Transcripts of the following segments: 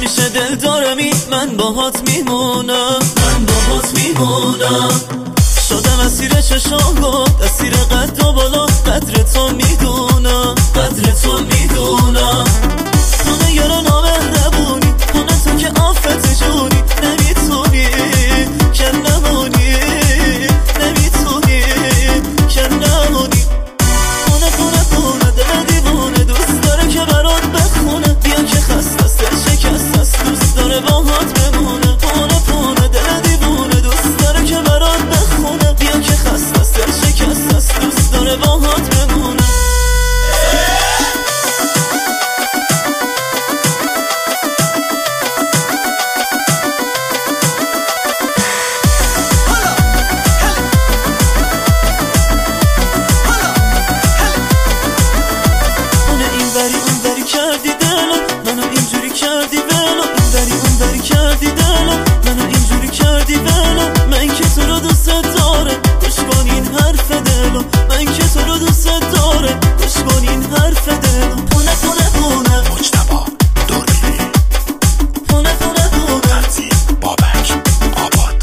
همیشه دل دارمی، من باهات میمونم، من باهات میمونم. شدم اسیر چشامات، اسیر قد و بالا، قدر تو میدونم، قدر تو میدونم. خونه یارو نامهربونی، خونه تو که آفت جونی، نمیتونی که نمونی، نمیتونی که نمونی. خونه خونه خونه دل دیوونه، دوست داره که برات بخونه، بیا که خست است دل شکست است، دوست داره باهات بمونه. خونه خونه دل دیوونه، دوست داره که برات بخونه، بیا که خست است دل شکست است، دوست داره باهات بمونه. کردی دلو منو اینجوری کردی ولو، اینوری اونوری کردی دلو منو اینجوری کردی ولو. من که تو رو دوست داره گوش کن این حرف دلو، من که تو رو دوست داره گوش کن این حرف دلو. خونه خونه خونه مجتبی دوربین، خونه خونه خونه ترتیب بابک آباد.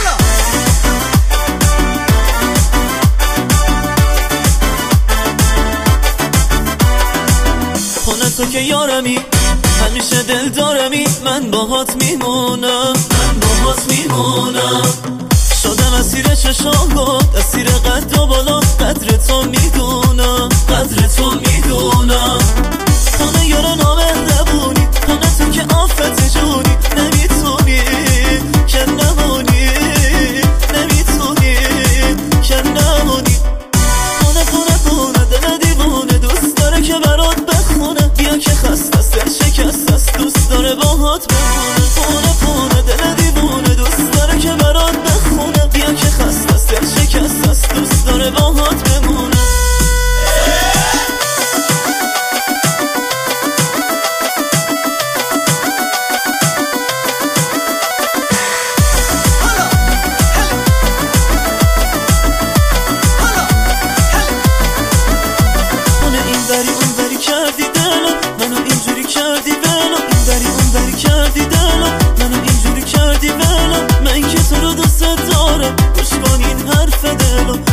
خونه تو که یارمی، همیشه دل دارمی، من باهات میمونم، من باهات میمونم. شدم اسیر چشامات، اسیر قد و بالا، قدر تو میدونم، قدر تو میدونم. خونه یارو نامهربونی، خونه تو که آفت جونی، نمیتونی که نمونی، نمیتونی که نمونی. خونه خونه خونه دل دیوونه، دوست داره که برات بخونه، بیا که خست است دل شکست است، دوست داره باهات بمونه. خونه خونه دل دیوونه، دوست داره که برات بخونه، بیا که خست است دل شکست است، دوست داره باهات بمونه. اینوری اونوری کردی دلو منو اینجوری کردی ولو، اینوری اونوری کردی دلو منو اینجوری کردی ولو. من که تو رو دوست دارم گوش کن این حرف دلو،